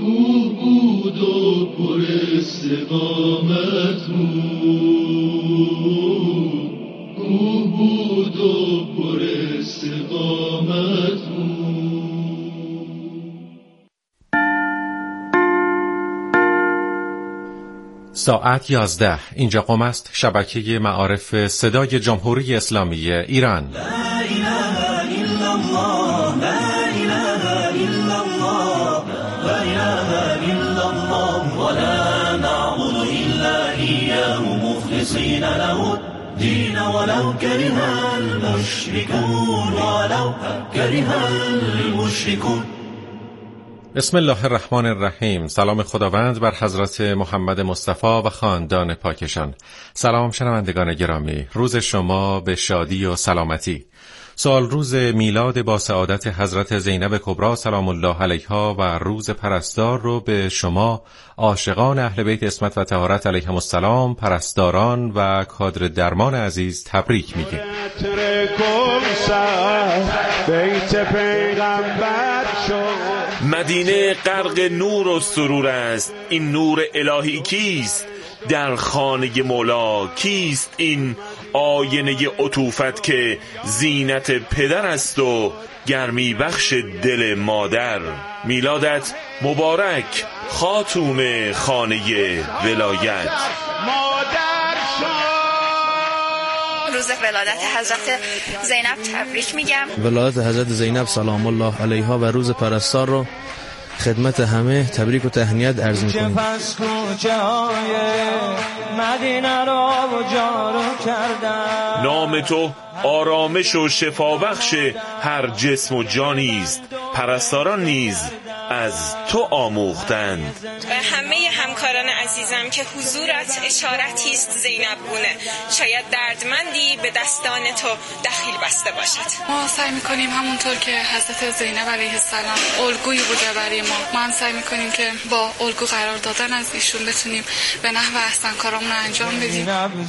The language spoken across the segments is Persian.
کوه بود و پر استقامت بود، کوه بود و پر استقامت بود. ساعت 11. اینجا قم است، شبکه معارف صدای جمهوری اسلامی ایران. لا اله الا الله، لا اله الا الله، لا اله الا الله، ولا نعبد الا اياه مخلصين له الدين ولو كره المشركون، ولو كره المشركون. بسم الله الرحمن الرحیم. سلام خداوند بر حضرت محمد مصطفی و خاندان پاکشان. سلام شنوندگان گرامی، روز شما به شادی و سلامتی. سال روز میلاد با سعادت حضرت زینب کبری سلام الله علیها و روز پرستار رو به شما عاشقان اهل بیت عصمت و طهارت علیهم السلام، پرستاران و کادر درمان عزیز تبریک میگیم. مدینه غرق نور و سرور است، این نور الهی کیست؟ در خانه مولا کیست این آینه عطوفت که زینت پدر است و گرمی بخش دل مادر؟ میلادت مبارک خاتون خانه ولایت. روز ولادت حضرت زینب تبریک میگم. ولادت حضرت زینب سلام الله علیها و روز پرستار رو خدمت همه تبریک و تهنیت عرض می‌کنیم. نام تو آرامش و شفابخش هر جسم و جانی است، پرستاران نیز از تو آموختند. و همه همکاران عزیزم که حضورت اشارتی است زینب گونه، شاید دردمندی به دستان تو دخیل بسته باشد. ما سعی میکنیم همونطور که حضرت زینب علیه السلام الگویی بوده برای ما هم سعی میکنیم که با الگو قرار دادن از ایشون بتونیم به نحو احسن کارامون انجام بدیم.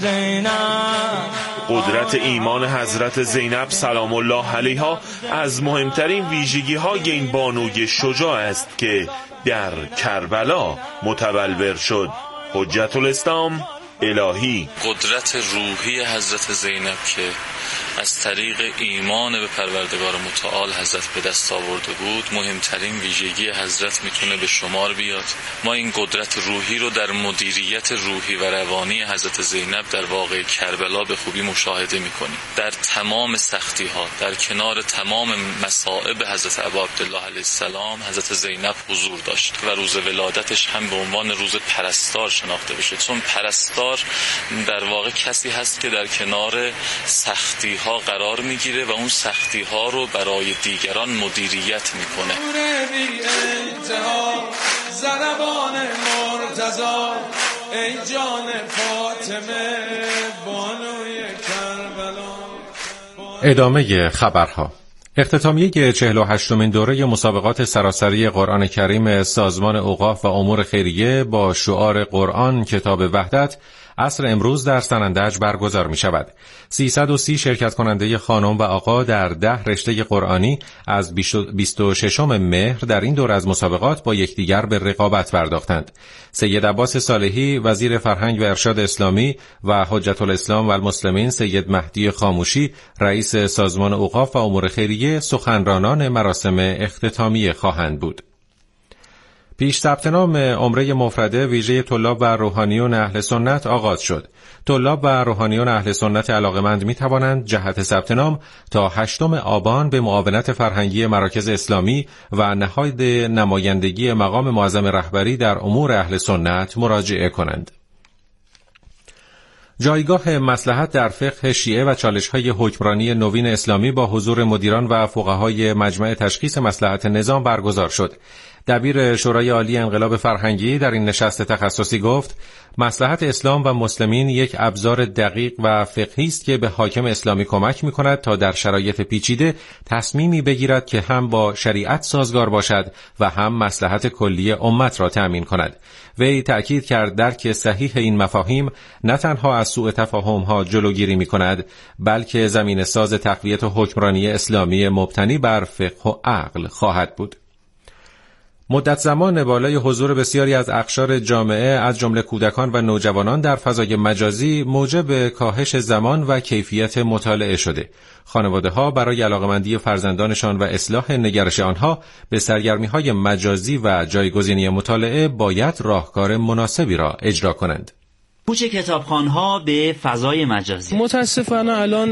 قدرت ایمان حضرت زینب سلام الله علیها از مهمترین ویژگی های این بانوی شجاع است که در کربلا متبلور شد. حجت الاسلام الهی. قدرت روحی حضرت زینب که از طریق ایمان به پروردگار متعال حضرت به دست آورده بود، مهمترین ویژگی حضرت میتونه به شمار بیاد. ما این قدرت روحی رو در مدیریت روحی و روانی حضرت زینب در واقع کربلا به خوبی مشاهده میکنیم. در تمام سختی ها، در کنار تمام مصائب حضرت ابا عبدالله علیه السلام، حضرت زینب حضور داشت و روز ولادتش هم به عنوان روز پرستار شناخته بشه، چون پرستار در واقع کسی هست که در کنار سختی ها قرار میگیره و اون سختی ها رو برای دیگران مدیریت میکنه. ادامه خبرها. اختتامیه 48مین دوره مسابقات سراسری قرآن کریم سازمان اوقاف و امور خیریه با شعار قرآن کتاب وحدت عصر امروز در سنندج برگزار می شود. 330 شرکت کننده خانم و آقا در 10 رشته قرآنی از 26 مهر در این دور از مسابقات با یکدیگر به رقابت پرداختند. سید عباس صالحی وزیر فرهنگ و ارشاد اسلامی و حجت الاسلام و المسلمین سید مهدی خاموشی رئیس سازمان اوقاف و امور خیریه سخنرانان مراسم اختتامیه خواهند بود. پیش ثبت نام عمره مفرده ویژه طلاب و روحانیون اهل سنت آغاز شد. طلاب و روحانیون اهل سنت علاقه‌مند می توانند جهت ثبت نام تا 8 آبان به معاونت فرهنگی مراکز اسلامی و نهاد نمایندگی مقام معظم رهبری در امور اهل سنت مراجعه کنند. جایگاه مصلحت در فقه شیعه و چالش‌های حکمرانی نوین اسلامی با حضور مدیران و فقهای مجمع تشخیص مصلحت نظام برگزار شد. دبیر شورای عالی انقلاب فرهنگی در این نشست تخصصی گفت: مصلحت اسلام و مسلمین یک ابزار دقیق و فقهی است که به حاکم اسلامی کمک می‌کند تا در شرایط پیچیده تصمیمی بگیرد که هم با شریعت سازگار باشد و هم مصلحت کلی امت را تأمین کند. وی تأکید کرد درک صحیح این مفاهیم نه تنها از سوء تفاهم‌ها جلوگیری می‌کند، بلکه زمینه‌ساز تقویت حکمرانی اسلامی مبتنی بر فقه و عقل خواهد بود. مدت زمان بالای حضور بسیاری از اقشار جامعه از جمله کودکان و نوجوانان در فضای مجازی موجب کاهش زمان و کیفیت مطالعه شده. خانواده‌ها برای علاقه‌مندی فرزندانشان و اصلاح نگرش آنها به سرگرمی‌های مجازی و جایگزینی مطالعه باید راهکار مناسبی را اجرا کنند. کوچ کتابخوان‌ها به فضای مجازی. متاسفانه الان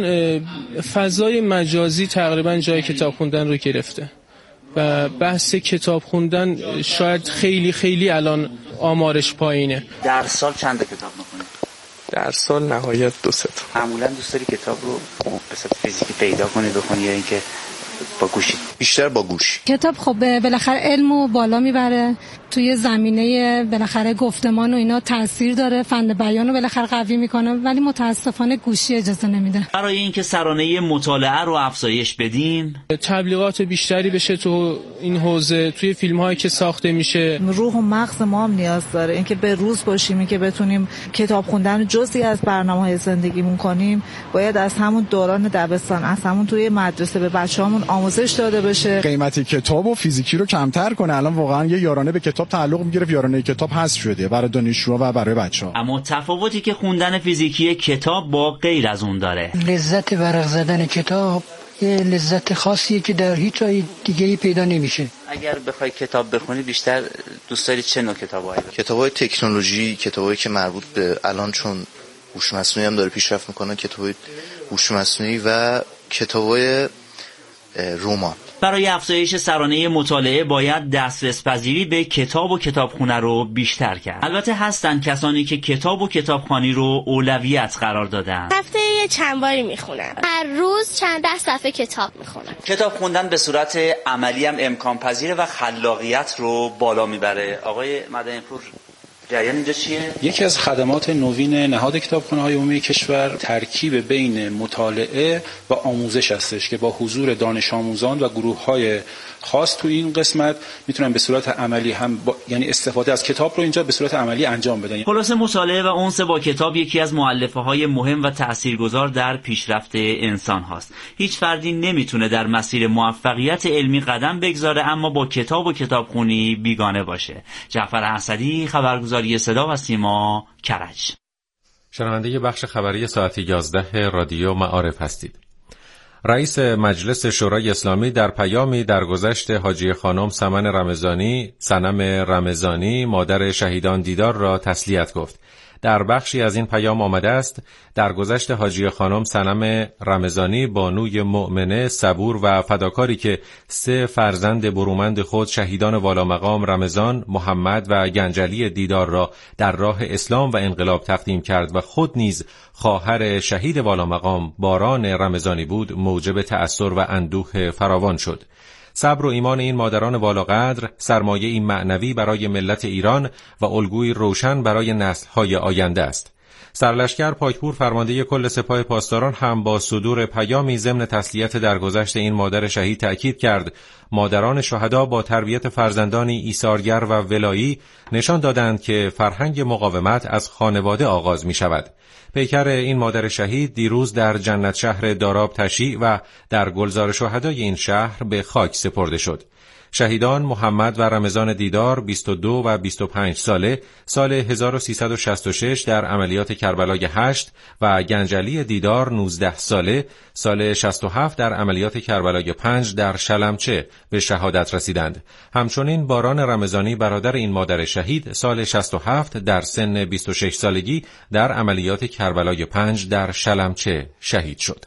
فضای مجازی تقریبا جای کتاب خوندن رو گرفته و بحث کتاب خوندن شاید خیلی الان آمارش پایینه. در سال چند کتاب می‌خونید؟ در سال نهایت 2 تا. معمولا دوست داری کتاب رو به صورت فیزیکی پیدا کنی بخونی یا اینکه با گوشی؟ بیشتر با گوشی. کتاب خب بالاخره علمو بالا میبره، توی زمینه بالاخره گفتمان و اینا تاثیر داره، فن بیانو بالاخره قوی میکنه، ولی متاسفانه گوشی اجازه نمیده. برای اینکه سرانه مطالعه رو افزایش بدیم، تبلیغات بیشتری بشه تو این حوزه، توی فیلم‌هایی که ساخته میشه. روح و مغز ما هم نیاز داره، اینکه به روز باشیم، اینکه بتونیم کتاب خوندن جزئی از برنامه‌های زندگیمون کنیم. باید از همون دوران دبستان، از همون توی مدرسه به بچه‌هامون آموزش داده بشه. قیمت کتاب و فیزیکی رو کمتر کنه. الان واقعا یه یارانه به کتاب تعلق میگیره، یارانه کتاب حذف شده برای دانشجوها و برای بچه‌ها. اما تفاوتی که خوندن فیزیکی کتاب با غیر از اون داره، لذت ورق زدن کتاب یه لذت خاصیه که در هیچ جای دیگه‌ای پیدا نمیشه. اگر بخوای کتاب بخونی بیشتر دوست داری چه نوع کتابایی؟ کتابای تکنولوژی، کتابایی که مربوط به الان چون هوش مصنوعی هم داره پیشرفت میکنه، کتابای هوش مصنوعی و کتابای رمان. برای افزایش سرانه مطالعه باید دسترس پذیری به کتاب و کتابخونه رو بیشتر کرد. البته هستن کسانی که کتاب و کتابخوانی رو اولویت قرار دادن. هفته چند باری میخونم، هر روز چند 10 صفحه کتاب میخونم. کتاب خوندن به صورت عملی هم امکان پذیره و خلاقیت رو بالا میبره. آقای مدنی پور، جریان اینجا چیه؟ یکی از خدمات نوین نهاد کتابخانه‌های عمومی کشور ترکیب بین مطالعه و آموزش هستش که با حضور دانش آموزان و گروه‌های خاص تو این قسمت میتونن به صورت عملی هم یعنی استفاده از کتاب رو اینجا به صورت عملی انجام بدن. خلاصه مطالعه و انس با کتاب یکی از مؤلفه‌های مهم و تاثیرگذار در پیشرفت انسان هاست. هیچ فردی نمیتونه در مسیر موفقیت علمی قدم بگذاره اما با کتاب و کتابخونی بیگانه باشه. جعفر اسدی، خبرگزاری صدا و سیما، کرج. شنونده بخش خبری ساعت 11 رادیو معارف هستید. رئیس مجلس شورای اسلامی در پیامی درگذشت حاجی خانم صنم رمضانی مادر شهیدان دیدار را تسلیت گفت. در بخشی از این پیام آمده است: درگذشت حاجی خانم صنم رمضانی بانوی مؤمنه صبور و فداکاری که 3 فرزند برومند خود شهیدان والامقام رمضان، محمد و گنجلی دیدار را در راه اسلام و انقلاب تقدیم کرد و خود نیز خواهر شهید والامقام باران رمضانی بود، موجب تأثر و اندوه فراوان شد. صبر و ایمان این مادران والاقدر سرمایه‌ای معنوی برای ملت ایران و الگویی روشن برای نسل‌های آینده است. سرلشکر پاکپور فرمانده کل سپاه پاسداران هم با صدور پیامی ضمن تسلیت درگذشت این مادر شهید تأکید کرد: مادران شهدا با تربیت فرزندانی ایثارگر و ولایی نشان دادند که فرهنگ مقاومت از خانواده آغاز می شود. پیکر این مادر شهید دیروز در جنت شهر داراب تشییع و در گلزار شهدای این شهر به خاک سپرده شد. شهیدان محمد و رمضان دیدار 22 و 25 ساله سال 1366 در عملیات کربلای 8 و گنجلی دیدار 19 ساله سال 67 در عملیات کربلای 5 در شلمچه به شهادت رسیدند. همچنین باران رمضانی برادر این مادر شهید سال 67 در سن 26 سالگی در عملیات کربلای 5 در شلمچه شهید شد.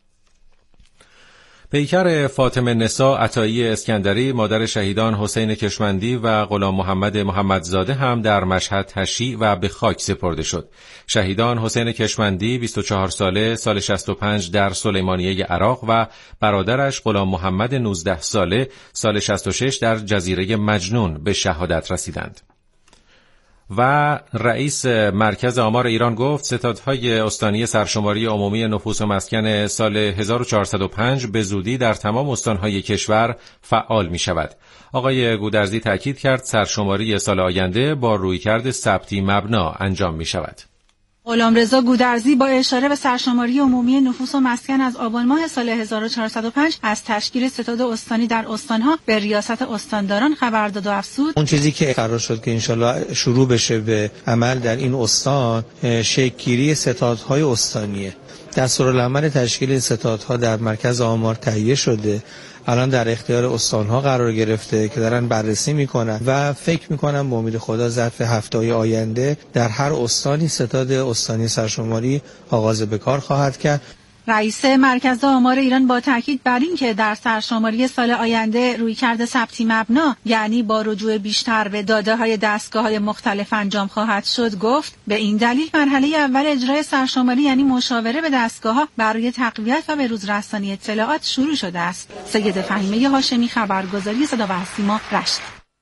پیکر فاطمه نسا عطایی اسکندری مادر شهیدان حسین کشمندی و غلام محمد محمدزاده هم در مشهد تشییع و به خاک سپرده شد. شهیدان حسین کشمندی 24 ساله سال 65 در سلیمانیه عراق و برادرش غلام محمد 19 ساله سال 66 در جزیره مجنون به شهادت رسیدند. و رئیس مرکز آمار ایران گفت ستادهای استانی سرشماری عمومی نفوس و مسکن سال 1405 به زودی در تمام استانهای کشور فعال می شود. آقای گودرزی تاکید کرد سرشماری سال آینده با رویکرد ثبتی مبنا انجام می شود. غلامرضا گودرزی با اشاره به سرشماری عمومی نفوس و مسکن از آبان ماه سال 1405 از تشکیل ستاد استانی در استانها به ریاست استانداران خبر داد و افزود اون چیزی که قرار شد که انشالله شروع بشه به عمل در این استان شکل‌گیری ستادهای استانیه. دستورالعمل تشکیل ستادها در مرکز آمار تهیه شده، الان در اختیار استانها قرار گرفته که دارن بررسی میکنن و فکر میکنم با امید خدا ظرف هفته‌های آینده در هر استانی ستاد استانی سرشماری آغاز به کار خواهد کرد. رئیس مرکز آمار ایران با تاکید بر این که در سرشماری سال آینده رویکرد ثبتی مبنا یعنی با رجوع بیشتر به داده‌های دستگاه‌های مختلف انجام خواهد شد گفت به این دلیل مرحله اول اجرای سرشماری یعنی مشاوره به دستگاه‌ها برای تقویت و بروز رسانی اطلاعات شروع شده است. سید فهیمه هاشمی، خبرگزاری صدا و سیما، رشت.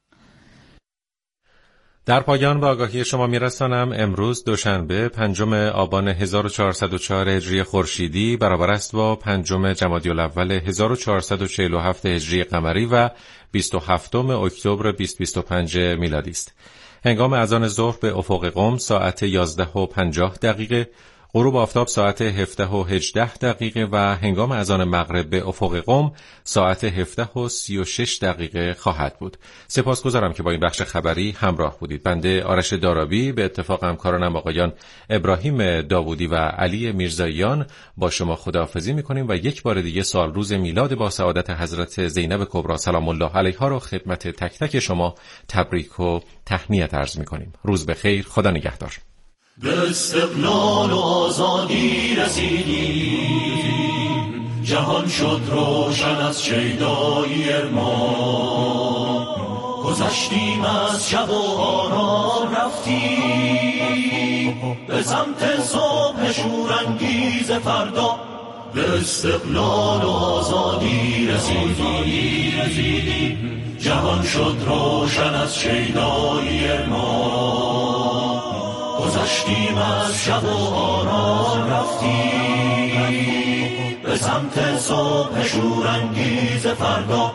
در پایان به آگاهی شما میرسانم امروز دوشنبه 5 آبان 1404 هجری خورشیدی برابر است با 5 جمادی الاول 1447 هجری قمری و 27 اکتبر 2025 میلادی است. هنگام اذان ظهر به افق قم ساعت 11:50 غروب آفتاب ساعت 17:18 و هنگام اذان مغرب به افق قم ساعت 17:36 خواهد بود. سپاسگزارم که با این بخش خبری همراه بودید. بنده آرش دارابی به اتفاق همکارانم آقایان ابراهیم داوودی و علی میرزاییان با شما خداحافظی می‌کنیم و یک بار دیگه سال روز میلاد با سعادت حضرت زینب کبری سلام الله علیها رو خدمت تک تک شما تبریک و تهنیت عرض می‌کنیم. روز بخیر، خدا نگهدار. به استقلال و آزادی رسیدیم، جهان شد روشن از شیدایی ارمان، گذشتیم از شب و آرام رفتیم به سمت صبح شورانگیز فردا. به استقلال و آزادی رسیدیم، جهان شد روشن از شیدایی ارمان، گذشتیم از شب و آرام رفتیم به سمت صبح شورانگیز فردا.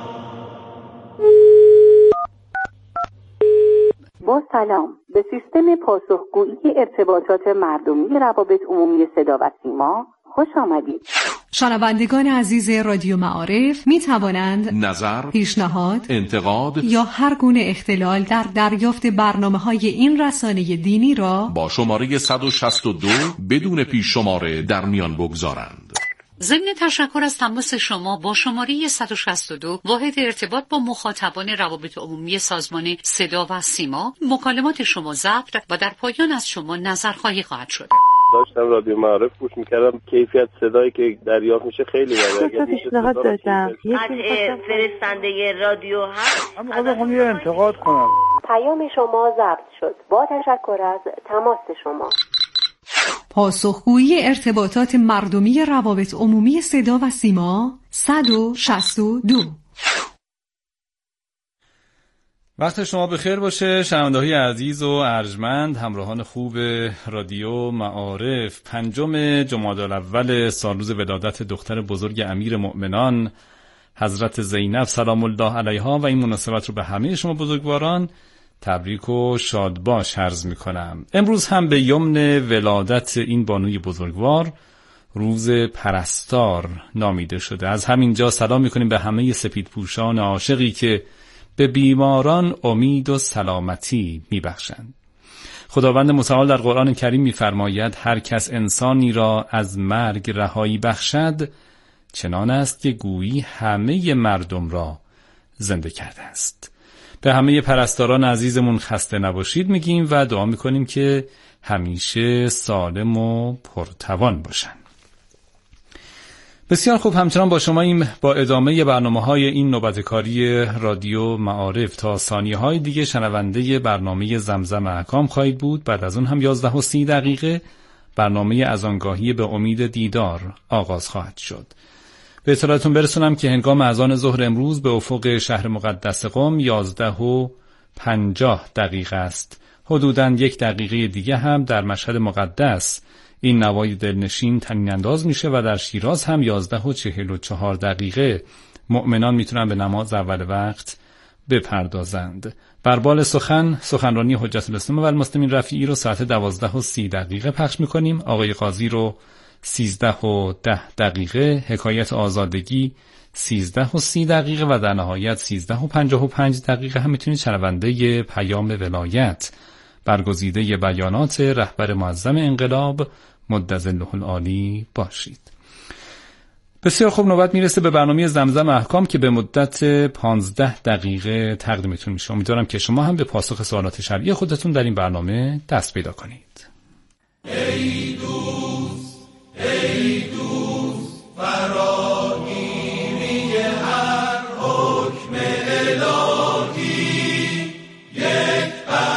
با سلام به سیستم پاسخگویی ارتباطات مردمی روابط عمومی صدا و سیما خوش آمدید. شنوندگان عزیز رادیو معارف می توانند نظر، پیشنهاد، انتقاد یا هر گونه اختلال در دریافت برنامه‌های این رسانه دینی را با شماره 162 بدون پیش شماره در میان بگذارند. ضمن تشکر از تماس شما با شماره 162 واحد ارتباط با مخاطبان روابط عمومی سازمان صدا و سیما، مکالمات شما ضبط و در پایان از شما نظرخواهی خواهد شد. داشتم رادیو معارف گوش میکردم، کیفیت صدایی که دریافت میشه خیلی بده. اگه پیشنهاد داشتم قطع فرستنده رادیو هست. من یه انتقاد کنم. پیام شما ضبط شد. با تشکر از تماس شما. پاسخگویی ارتباطات مردمی روابط عمومی صدا و سیما 162. وقت شما بخیر باشه شنونده‌های عزیز و ارجمند، همراهان خوب رادیو معارف. 5 جمادی الاول سالروز ولادت دختر بزرگ امیر مؤمنان حضرت زینب سلام الله علیها و این مناسبت رو به همه شما بزرگواران تبریک و شادباش عرض می‌کنم. امروز هم به یمن ولادت این بانوی بزرگوار روز پرستار نامیده شده. از همینجا سلام می‌کنیم به همه سپیدپوشان عاشقی که به بیماران امید و سلامتی میبخشند. خداوند متعال در قرآن کریم میفرماید هر کس انسانی را از مرگ رهایی بخشد چنان است که گویی همه مردم را زنده کرده است. به همه پرستاران عزیزمون خسته نباشید میگیم و دعا میکنیم که همیشه سالم و پرتوان باشن. بسیار خوب، همچنان با شماییم با ادامه برنامه‌های این نوبتکاری رادیو معارف. تا ثانیه‌های دیگه شنونده برنامه زمزم احکام خواهید بود. بعد از اون هم 11:30 برنامه اذانگاهی به امید دیدار آغاز خواهد شد. به اطلاعتون برسونم که هنگام اذان ظهر امروز به افق شهر مقدس قم 11:50 است. حدوداً 1 دقیقه دیگه هم در مشهد مقدس این نوای دلنشین طنین انداز میشه و در شیراز هم 11:44 مؤمنان میتونن به نماز اول وقت بپردازند. بر سخن سخنرانی حجت الاسلام و المسلمین رفیعی رو ساعت 12:30 پخش میکنیم. آقای قاضی رو 13:10، حکایت آزادگی 13:30 و در نهایت 13:55 هم میتونید شنونده پیام ولایت برگزیده بیانات رهبر معظم انقلاب مدظله العالی باشید. بسیار خوب، نوبت میرسه به برنامه زمزم احکام که به مدت 15 دقیقه تقدیمتون میشه. امیدوارم که شما هم به پاسخ سوالات شرعی خودتون در این برنامه دست پیدا کنید. ای دوست فراگیری هر حکم الهی، یک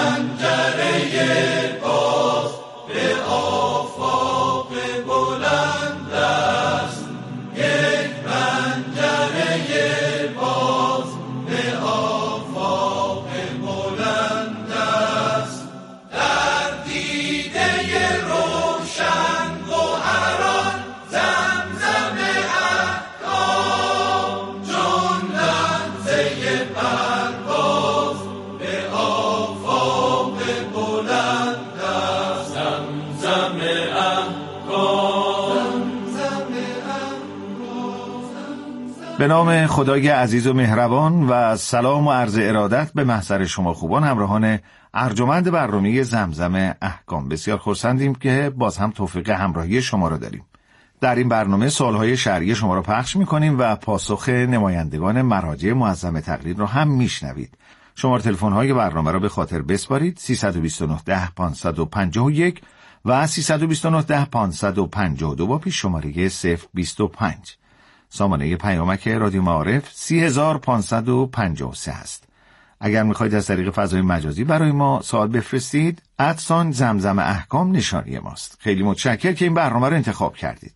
پنجره باز به آفاق بلند است، یک پنجره باز به آفاق بلند است. در دیده روشن گوهران زمزم احکام، چون لحظه پرواز به آفاق بلند است. زمزم احکام. به نام خدای عزیز و مهربان و سلام و عرض ارادت به محضر شما خوبان همراهان ارجمند برنامه زمزم احکام. بسیار خرسندیم که باز هم توفیق همراهی شما را داریم. در این برنامه سوالهای شرعی شما را پخش می‌کنیم و پاسخ نمایندگان مراجع معظم تقریر را هم میشنوید. شماره تلفن‌های برنامه را به خاطر بسپارید: 329 10 551 و 329 10 552 با پیش شماره 025. سامانه پیامک رادیو معارف 30553 است. اگر میخواید از طریق فضای مجازی برای ما سوال بفرستید، @زمزم احکام نشانی ماست. خیلی متشکرم که این برنامه رو انتخاب کردید.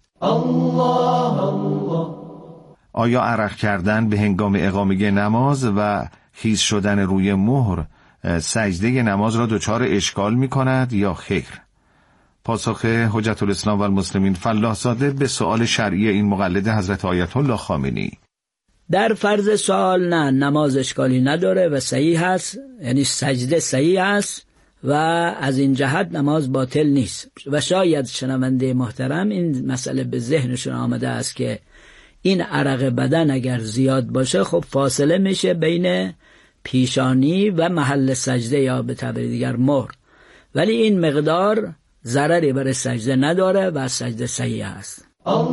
آیا عرق کردن به هنگام اقامه نماز و خیس شدن روی مهر سجده نماز را دچار اشکال میکند یا خیر؟ پاسخ حجت الاسلام و المسلمین فلاح زاده به سؤال شرعی این مقلد حضرت آیت الله خامنه‌ای: در فرض سوال نه، نماز اشکالی نداره و صحیح هست، یعنی سجده صحیح است و از این جهت نماز باطل نیست. و شاید شنونده محترم این مسئله به ذهنشون آمده است که این عرق بدن اگر زیاد باشه خب فاصله میشه بین پیشانی و محل سجده یا به تعبیر دیگر مهر، ولی این مقدار ضرری برای سجده نداره و سجده صحیح است.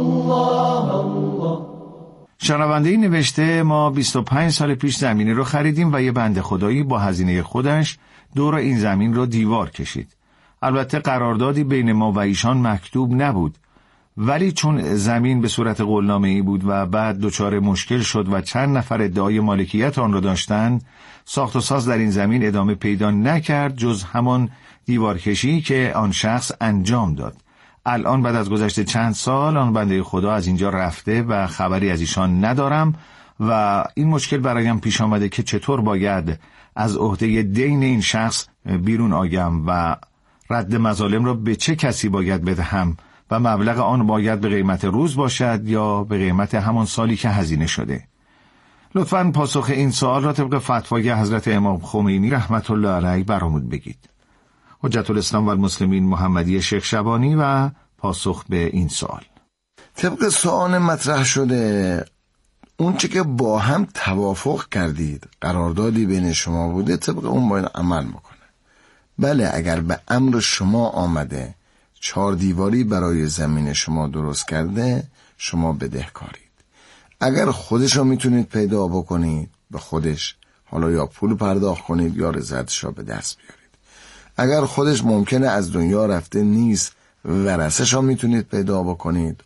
شنونده این نوشته: ما 25 سال پیش زمینی رو خریدیم و یه بنده خدایی با هزینه خودش دور این زمین رو دیوار کشید. البته قراردادی بین ما و ایشان مکتوب نبود، ولی چون زمین به صورت قولنامه‌ای بود و بعد دچار مشکل شد و چند نفر ادعای مالکیت آن را داشتند، ساخت و ساز در این زمین ادامه پیدا نکرد جز همان دیوارکشی که آن شخص انجام داد. الان بعد از گذشت چند سال آن بنده خدا از اینجا رفته و خبری از ایشان ندارم و این مشکل برایم پیش آمده که چطور باید از عهده دین این شخص بیرون آیم و رد مظالم را به چه کسی باید بدهم و مبلغ آن باید به قیمت روز باشد یا به قیمت همان سالی که هزینه شده. لطفاً پاسخ این سوال را طبق فتوای حضرت امام خمینی رحمت الله علیه برامون بگید. حجت الاسلام و المسلمین محمدی شیخ شبانی و پاسخ به این سوال: طبق سوال مطرح شده، اون چه که با هم توافق کردید، قراردادی بین شما بوده، طبق اون باید عمل بکنه. بله، اگر به امر شما آمده 4 دیواری برای زمین شما درست کرده، شما بدهکارید. اگر خودش رو میتونید پیدا بکنید، به خودش حالا یا پول پرداخت کنید یا رضایتش رو به دست بیارید. اگر خودش ممکنه از دنیا رفته نیست، ورثه‌ش رو میتونید پیدا بکنید،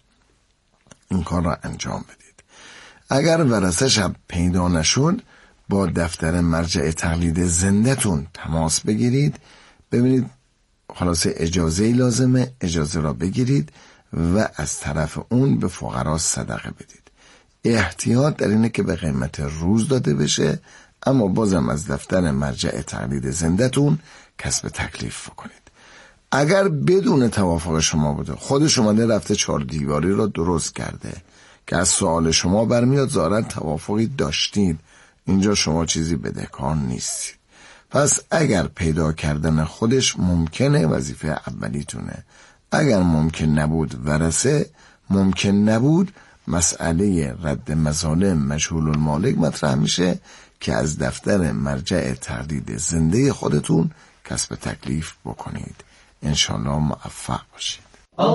این کار را انجام بدید. اگر ورثه‌ش هم پیدا نشد، با دفتر مرجع تقلید زنده‌تون تماس بگیرید، ببینید خلاصه اجازه لازمه، اجازه را بگیرید و از طرف اون به فقرا صدقه بدید. احتیاط در اینه که به قیمت روز داده بشه، اما بازم از دفتر مرجع تقلید زنده‌تون کسب تکلیف کنید. اگر بدون توافق شما بوده، خودش اومده رفته 4 دیواری را درست کرده که از سوال شما برمیاد ظاهراً توافقی داشتید، اینجا شما چیزی بدهکار نیستید. پس اگر پیدا کردن خودش ممکنه وظیفه اولیتونه، اگر ممکن نبود ورثه، ممکن نبود مسئله رد مظالم مجهول المالک مطرح میشه که از دفتر مرجع تردید زنده خودتون کسب تکلیف بکنید. انشالله موفق باشید.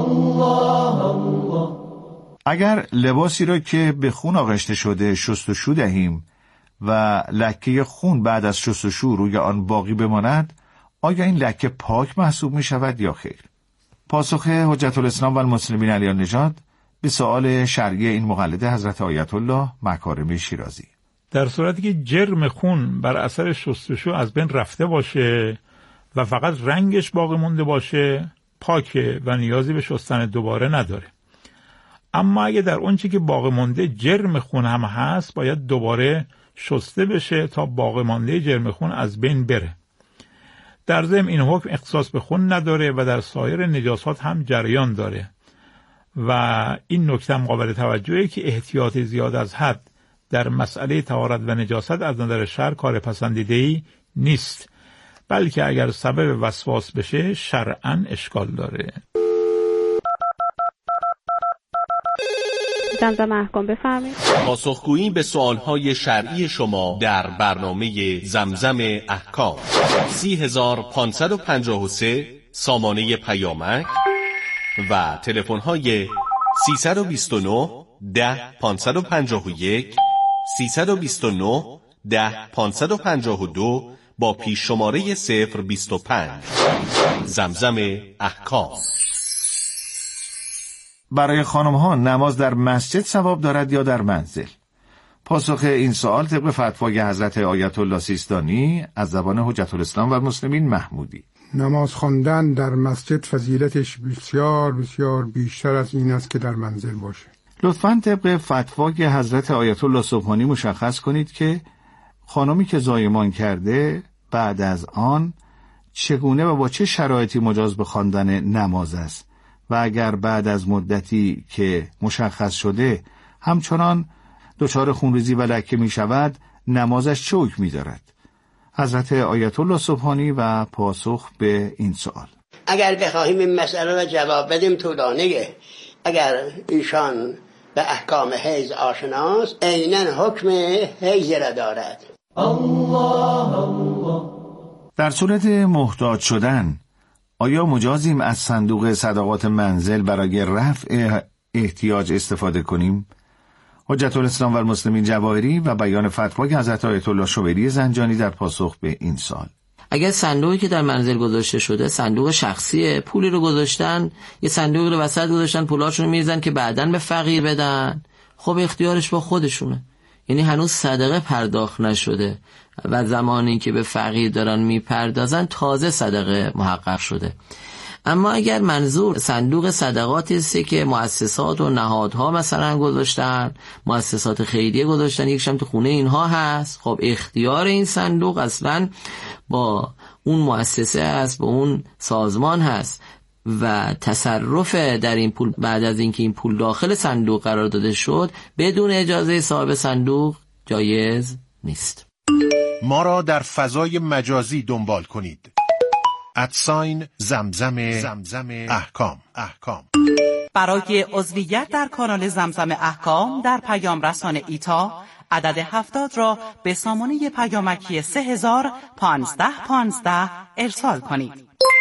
اگر لباسی را که به خون آغشته شده شستشو دهیم و لکه خون بعد از شستشو روی آن باقی بماند، آیا این لکه پاک محسوب می شود یا خیر؟ پاسخ حجت الاسلام و المسلمین علی النژاد به سؤال شرعی این مقلد حضرت آیت الله مکارمی شیرازی: در صورتی که جرم خون بر اثر شستشو از بین رفته باشه و فقط رنگش باقی مونده باشه، پاکه و نیازی به شستن دوباره نداره. اما اگه در اون چی که باقی مونده جرم خون هم هست، باید دوباره شسته بشه تا باقی مانده جرم خون از بین بره. در ضمن این حکم اختصاص به خون نداره و در سایر نجاسات هم جریان داره و این نکته قابل توجهه که احتیاط زیاد از حد در مسئله طهارت و نجاست از نظر شرع کار پسندیده‌ای نیست، بلکه اگر سبب وسواس بشه شرعاً اشکال داره. زمزم احکام بفرمایید. پاسخگویی به سوالهای شرعی شما در برنامه زمزم احکام. 30553 سامانه پیامک و تلفن‌های 329 10 551 329 10 552 با پیش شماره 025. زمزم احکام. برای خانم ها نماز در مسجد ثواب دارد یا در منزل؟ پاسخ این سوال طبق فتوای حضرت آیت الله سیستانی از زبان حجت الاسلام و المسلمین محمودی: نماز خواندن در مسجد فضیلتش بسیار بسیار بیشتر از این است که در منزل باشه. لطفاً طبق فتوای حضرت آیت الله سبحانی مشخص کنید که خانمی که زایمان کرده بعد از آن چگونه و با چه شرایطی مجاز به خواندن نماز است و اگر بعد از مدتی که مشخص شده همچنان دچار خونریزی و لکه می شود، نمازش چه حکمی دارد؟ حضرت آیت الله سبحانی و پاسخ به این سوال: اگر بخواهیم این مسئله را جواب بدیم طولانیه. اگر ایشان به احکام حیض آشناست، عیناً حکم حیض را دارد. در صورت محتاج شدن آیا مجازیم از صندوق صدقات منزل برای رفع احتیاج استفاده کنیم؟ حجت الاسلام و المسلمین جواهری و بیان فتوای حضرت آیت الله شویری زنجانی در پاسخ به این سوال: اگر صندوقی که در منزل گذاشته شده صندوق شخصیه، پولی رو گذاشتن، یه صندوقی رو وسط گذاشتن، پولاشون رو میریزن که بعداً به فقیر بدن، خب اختیارش با خودشونه. یعنی هنوز صدقه پرداخت نشده و زمانی که به فقیر دارن میپردازن تازه صدقه محقق شده. اما اگر منظور صندوق صدقاتی است که مؤسسات و نهادها مثلا گذاشتن، مؤسسات خیریه گذاشتن، یکشم تو خونه اینها هست، خب اختیار این صندوق اصلا با اون مؤسسه هست، با اون سازمان هست و تصرف در این پول بعد از اینکه این پول داخل صندوق قرار داده شد بدون اجازه صاحب صندوق جایز نیست. ما را در فضای مجازی دنبال کنید. @زمزم احکام. برای عضویت در کانال زمزم احکام در پیام رسان ایتا عدد 70 را به سامانه پیامکی 301515 ارسال کنید.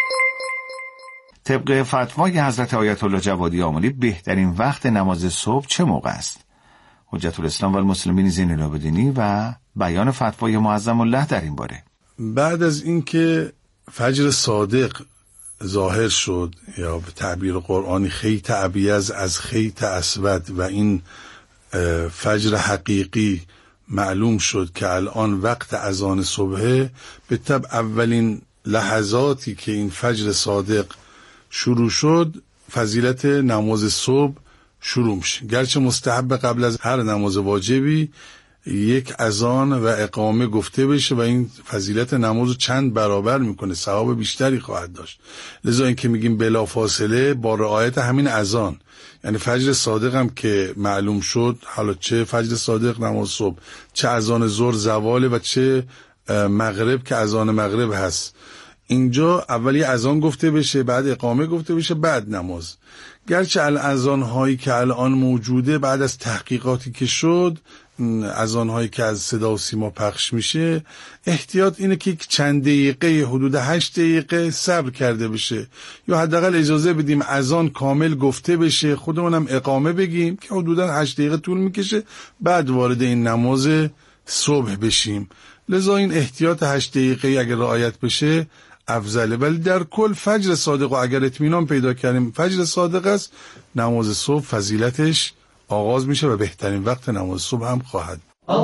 طبق فتوای حضرت آیت الله جوادی آملی بهترین وقت نماز صبح چه موقع است؟ حجت الاسلام و المسلمین زین العابدینی و بیان فتوای معظم الله در این باره: بعد از اینکه فجر صادق ظاهر شد یا به تعبیر قرآنی خیط ابیض از خیط اسود و این فجر حقیقی معلوم شد که الان وقت اذان صبحه، به طبع اولین لحظاتی که این فجر صادق شروع شد فضیلت نماز صبح شروع میشه. گرچه مستحب قبل از هر نماز واجبی یک اذان و اقامه گفته بشه و این فضیلت نماز رو چند برابر میکنه، ثواب بیشتری خواهد داشت. لذا این که میگیم بلا فاصله با رعایت همین اذان، یعنی فجر صادق هم که معلوم شد، حالا چه فجر صادق نماز صبح، چه اذان ظهر زواله و چه مغرب که اذان مغرب هست، اینجا اول یه اذان گفته بشه، بعد اقامه گفته بشه، بعد نماز. گرچه الاذان هایی که الان موجوده بعد از تحقیقاتی که شد، اذان هایی که از صدا و سیما پخش میشه، احتیاط اینه که چند دقیقه، حدود 8 دقیقه صبر کرده بشه، یا حداقل اجازه بدیم اذان کامل گفته بشه، خودمونم اقامه بگیم که حدودا 8 دقیقه طول میکشه، بعد وارد این نماز صبح بشیم. لذا این احتیاط 8 دقیقه اگر رعایت بشه افضله. ولی در کل فجر صادق و اگر اطمینان پیدا کردیم فجر صادق است، نماز صبح فضیلتش آغاز میشه و بهترین وقت نماز صبح هم خواهد.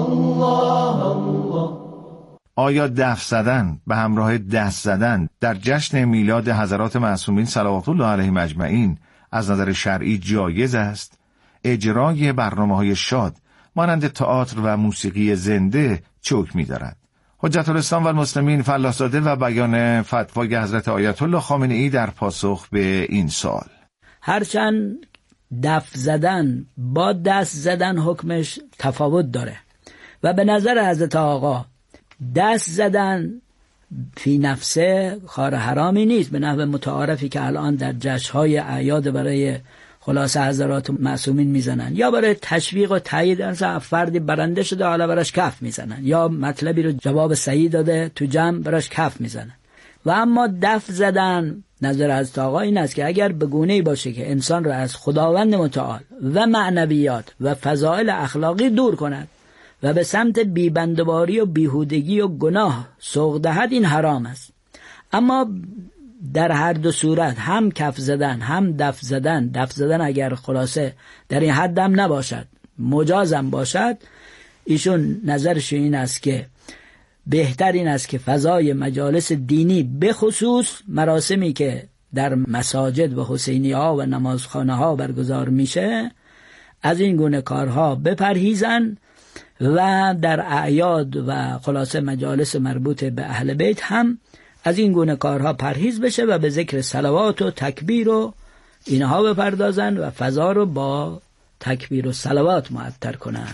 آیا دف زدن به همراه دست زدن در جشن میلاد حضرات معصومین صلوات الله علیهم اجمعین از نظر شرعی جایز است؟ اجرای برنامه‌های شاد مانند تئاتر و موسیقی زنده چه حکمی دارد؟ حجت الاسلام و المسلمین فلاح‌زاده و بیان فتوای حضرت آیت الله خامنه‌ای در پاسخ به این سوال: هرچند دف زدن با دست زدن حکمش تفاوت داره و به نظر حضرت آقا دست زدن فی نفسه کار حرامی نیست، به نحو متعارفی که الان در جشن‌های اعیاد برای خلاصه حضرات معصومین میزنن، یا برای تشویق و تایید فردی برنده شده حالا براش کف میزنن، یا مطلبی رو جواب صحیح داده تو جمع براش کف میزنن. و اما دف زدن نظر حضرت آقا این است که اگر به گونه‌ای باشه که انسان را از خداوند متعال و معنویات و فضائل اخلاقی دور کند و به سمت بیبندواری و بیهودگی و گناه سوق دهد، این حرام است. اما در هر دو صورت، هم کف زدن هم دف زدن اگر خلاصه در این حد هم نباشد، مجازم باشد، ایشون نظرش این است که بهتر این است که فضای مجالس دینی به خصوص مراسمی که در مساجد و حسینیه ها و نمازخانه ها برگزار میشه از این گونه کارها بپرهیزن و در اعیاد و خلاصه مجالس مربوط به اهل بیت هم از این گونه کارها پرهیز بشه و به ذکر صلوات و تکبیر و اینها بپردازن و فضا رو با تکبیر و صلوات معطر کنن.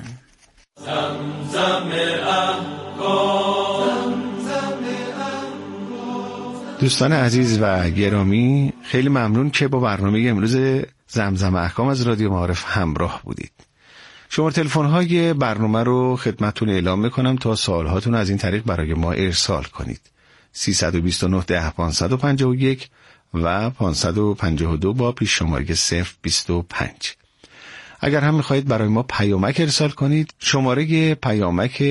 دوستان عزیز و گرامی، خیلی ممنون که با برنامه امروز زمزم احکام از رادیو معارف همراه بودید. شماره تلفن‌های برنامه رو خدمتتون اعلام می‌کنم تا سوالهاتون از این طریق برای ما ارسال کنید. 329 10 551 و 552 با پیش شماره 025. اگر هم می‌خواهید برای ما پیامک ارسال کنید، شماره پیامک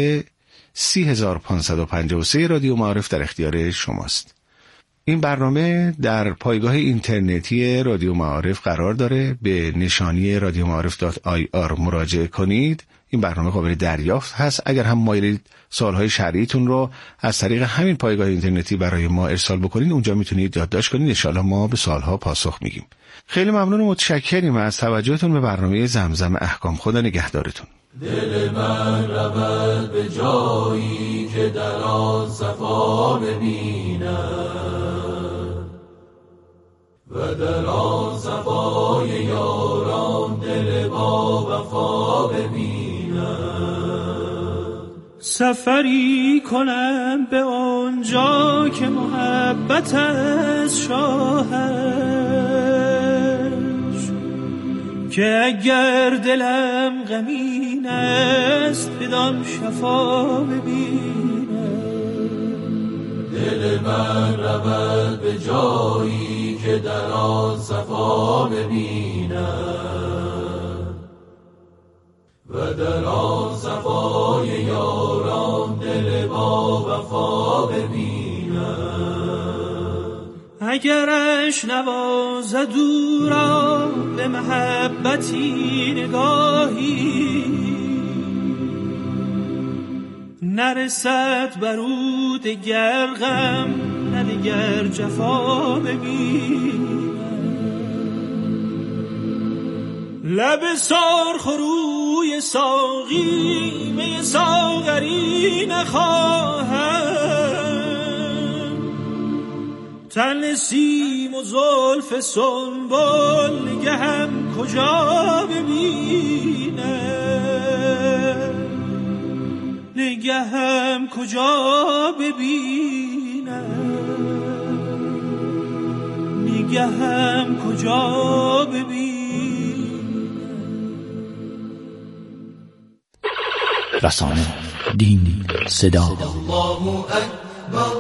30553 رادیو معارف در اختیار شماست. این برنامه در پایگاه اینترنتی رادیو معارف قرار داره. به نشانی radioma'arif.ir مراجعه کنید. این برنامه قابل دریافت هست. اگر هم مایلید سوالهای شرعیتون رو از طریق همین پایگاه اینترنتی برای ما ارسال بکنید، اونجا میتونید یادداشت کنید. ان شاءالله ما به سوالها پاسخ میگیم. خیلی ممنون و متشکریم از توجهتون به برنامه زمزم احکام. خدا نگهدارتون. دل من رود به جایی که در آن صفا ببینم و در آن صفای یاران دل با وفا ببینم. سفری کنم به آنجا که محبت از شاهش، که اگر دلم غمین است بدان شفا ببینم. دل من رود به جایی که در آن صفا ببینم و در آن صفای یاران دل با وفا ببینم. اگرش نوازد او را به محبتی نگاهی، نرسد بر او دگر غم نه دگر جفا ببینم. لب سرخروی ساقی می ساغری نخواهم، تن سیم و زلف سنبل نگهم کجا ببینم، نگهم کجا ببینم، نگهم کجا ببینم. رسانه، دین، صدا. الله اکبر